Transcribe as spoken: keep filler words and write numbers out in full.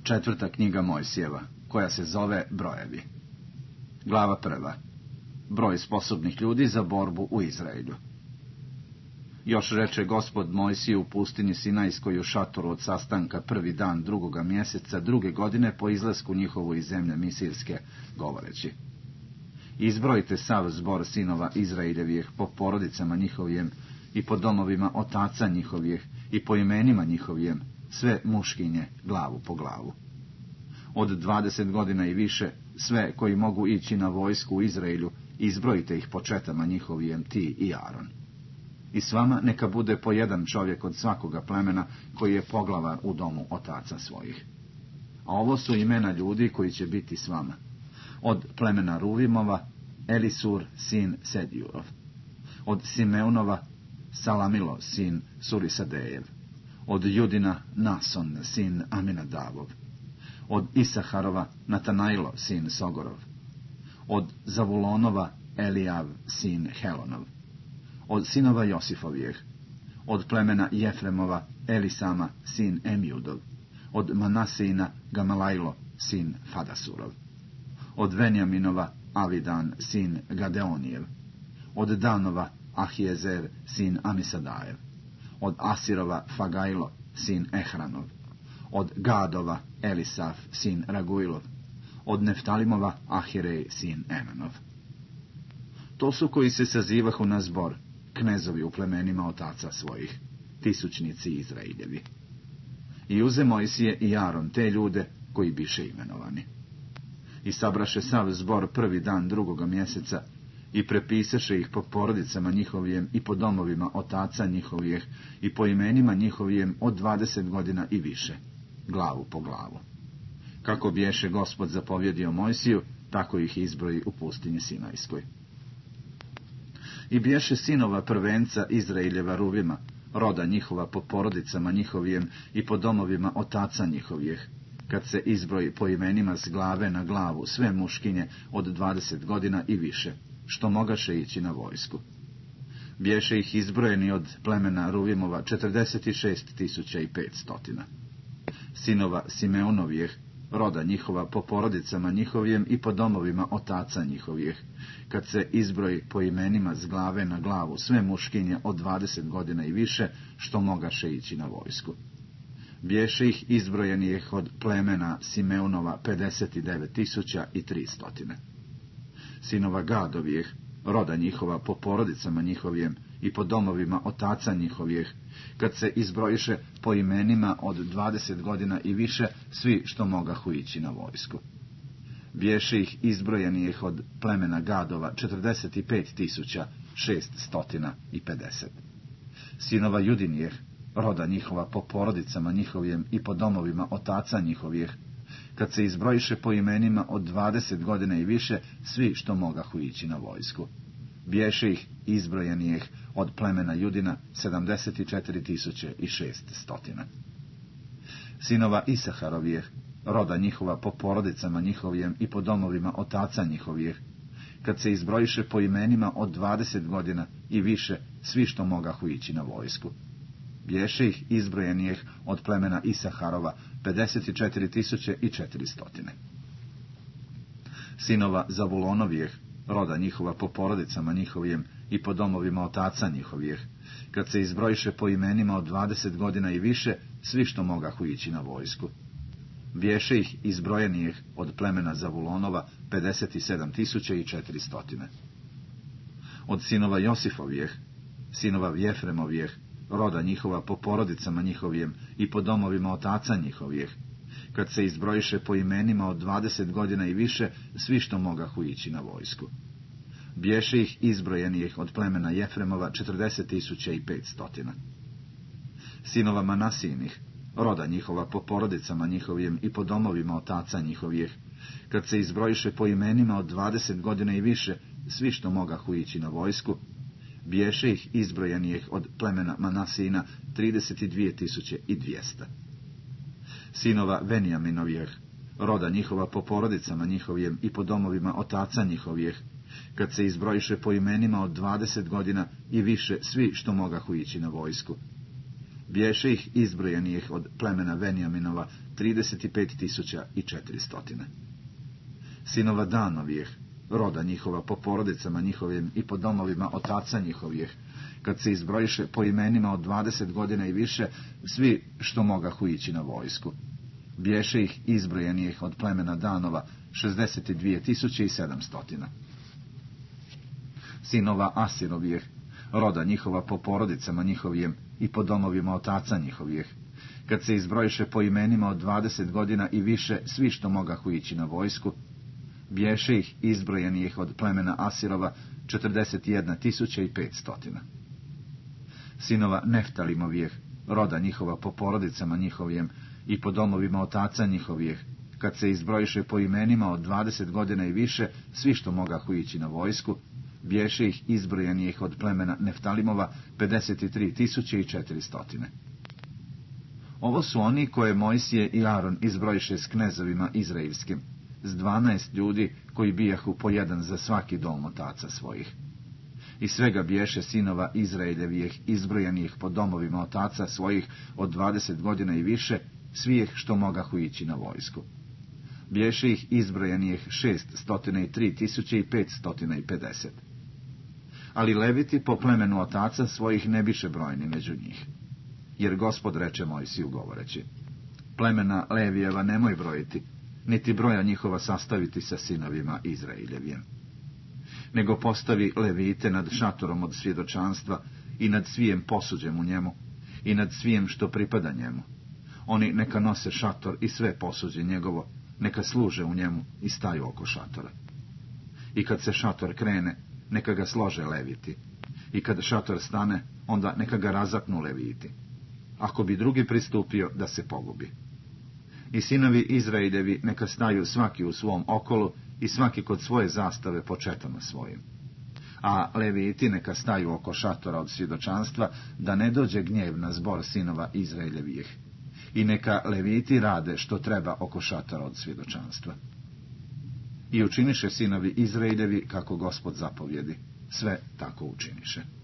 Četvrta knjiga Mojsijeva, koja se zove Brojevi. Glava prva. Broj sposobnih ljudi za borbu u Izraelju. Još reče Gospod Mojsiju u pustinji Sinajskoj u šatoru od sastanka prvi dan drugoga mjeseca druge godine po izlasku njihovu iz zemlje Misirske, govoreći: Izbrojite sav zbor sinova Izraeljevih po porodicama njihovijem i po domovima otaca njihovih i po imenima njihovijem, sve muškinje, glavu po glavu. Od dvadeset godina i više, sve koji mogu ići na vojsku u Izraelju, izbrojite ih po četama njihovijem, ti i Aron. I s vama neka bude po jedan čovjek od svakoga plemena koji je poglavar u domu otaca svojih. A ovo su imena ljudi koji će biti s vama. Od plemena Ruvimova, Elisur, sin Sedjurov. Od Simeonova, Salamilo, sin Surisadejev. Od Judina, Nason, sin Aminadavov. Od Isaharova, Natanajlo, sin Sogorov. Od Zavulonova, Elijav, sin Helonov. Od sinova Josifovijeh. Od plemena Jefremova, Elisama, sin Emijudov. Od Manasina, Gamalajlo, sin Fadasurov. Od Venjaminova, Avidan, sin Gadeonijev. Od Danova, Ahijezer, sin Amisadajev. Od Asirova, Fagajlo, sin Ehranov. Od Gadova, Elisaf, sin Raguilov. Od Neftalimova, Ahirej, sin Enanov. To su koji se sazivahu na zbor, knezovi u plemenima otaca svojih, tisućnici Izraeljevi. I uze Mojsije i Aron te ljude koji biše imenovani. I sabraše sav zbor prvi dan drugoga mjeseca i prepisaše ih po porodicama njihovijem i po domovima otaca njihovijeh i po imenima njihovijem od dvadeset godina i više, glavu po glavu. Kako biješe Gospod zapovjedio Mojsiju, tako ih izbroji u pustinji Sinajskoj. I biješe sinova prvenca Izraeljeva Ruvima, roda njihova po porodicama njihovijem i po domovima otaca njihovijeh, kad se izbroji po imenima s glave na glavu sve muškinje od dvadeset godina i više, što mogaše ići na vojsku. Biješe ih izbrojeni od plemena Ruvimova četrdeset šest tisuća i petstotina. Sinova Simeonovijeh, roda njihova po porodicama njihovijem i po domovima otaca njihovijeh, kad se izbroji po imenima s glave na glavu sve muškinje od dvadeset godina i više, što mogaše ići na vojsku. Biješe ih izbrojenih od plemena Simeonova pedeset devet tisuća i tristotine. Sinova Gadovijeh, roda njihova po porodicama njihovijem i po domovima otaca njihovijeh, kad se izbrojiše po imenima od dvadeset godina i više, svi što mogahu ići na vojsku. Biješe ih izbrojenih od plemena Gadova četrdeset pet tisuća šeststotina i pedeset. Sinova Judinijeh, roda njihova po porodicama njihovijem i po domovima otaca njihovijeh, kad se izbrojiše po imenima od dvadeset godina i više, svi što mogahu ići na vojsku. Biješe ih izbrojenih od plemena Judina sedamdeset četiri tisuće i šeststotina. Sinova Isaharovijeh, roda njihova po porodicama njihovijem i po domovima otaca njihovijeh, kad se izbrojiše po imenima od dvadeset godina i više, svi što mogahu ići na vojsku. Biješe ih izbrojenih od plemena Isaharova pedeset četiri tisuće i četiristotine. Sinova Zavulonovijeh, roda njihova po porodicama njihovijem i po domovima otaca njihovijeh, kad se izbrojiše po imenima od dvadeset godina i više, svi što mogahu ići na vojsku. Biješe ih izbrojenih od plemena Zavulonova pedeset sedam tisuća i četiristotine. Od sinova Josifovijeh, sinova Vjefremovijeh, roda njihova po porodicama njihovijem i po domovima otaca njihovijeh, kad se izbrojiše po imenima od dvadeset godina i više, svi što mogahu ići na vojsku. Biješe ih izbrojenih od plemena Jefremova četrdeset tisuća i petstotina. Sinova Manasinih, roda njihova po porodicama njihovijem i po domovima otaca njihovijeh, kad se izbrojiše po imenima od dvadeset godina i više, svi što mogahu ići na vojsku. Biješe ih izbrojenih od plemena Manasina trideset dvije tisuće i dvjesto. Sinova Venjaminovijeh, roda njihova po porodicama njihovijem i po domovima otaca njihovijeh, kad se izbrojiše po imenima od dvadeset godina i više, svi što mogahu ići na vojsku. Biješe ih izbrojenih od plemena Venjaminova trideset pet tisuća i četiristo. Sinova Danovijeh, roda njihova po porodicama njihovim i po domovima otaca njihovih, kad se izbrojiše po imenima od dvadeset godina i više, svi što mogahu ići na vojsku. Biješe ih izbrojenih od plemena Danova šezdeset dvije tisuće i sedamsto. Sinova Asirovijeh, roda njihova po porodicama njihovim i po domovima otaca njihovih, kad se izbrojiše po imenima od dvadeset godina i više, svi što mogahu ići na vojsku, biješe ih izbrojenih od plemena Asirova četrdeset jedna tisuća i petsto. Sinova Neftalimovijeh, roda njihova po porodicama njihovim i po domovima otaca njihovih, kad se izbrojiše po imenima od dvadeset godina i više, svi što mogahu ići na vojsku, biješe ih izbrojenih od plemena Neftalimova pedeset tri tisuće i četiristo. Ovo su oni koje Mojsije i Aron izbrojiše s knezovima izraelskim, s dvanaest ljudi koji bijahu po jedan za svaki dom otaca svojih. I svega biješe sinova Izraeljevijeh izbrojenih po domovima otaca svojih od dvadeset godina i više, svijeh što mogahu ići na vojsku. Biješe ih izbrojenih šest stotine i tri tisuće i petsto i pedeset. Ali leviti po plemenu otaca svojih ne biše brojni među njih. Jer Gospod reče Mojsiju govoreći: plemena Levijeva nemoj brojiti, niti broja njihova sastaviti sa sinovima Izraeljevim. Nego postavi levite nad šatorom od svjedočanstva i nad svijem posuđem u njemu i nad svijem što pripada njemu. Oni neka nose šator i sve posuđe njegovo, neka služe u njemu i staju oko šatora. I kad se šator krene, neka ga slože leviti. I kad šator stane, onda neka ga razapnu leviti. Ako bi drugi pristupio, da se pogubi. I sinovi Izraeljevi neka staju svaki u svom okolu i svaki kod svoje zastave po četama svojim. A leviti neka staju oko šatora od svjedočanstva, da ne dođe gnjev na zbor sinova Izraeljevih. I neka leviti rade što treba oko šatora od svjedočanstva. I učiniše sinovi Izraeljevi kako Gospod zapovjedi. Sve tako učiniše.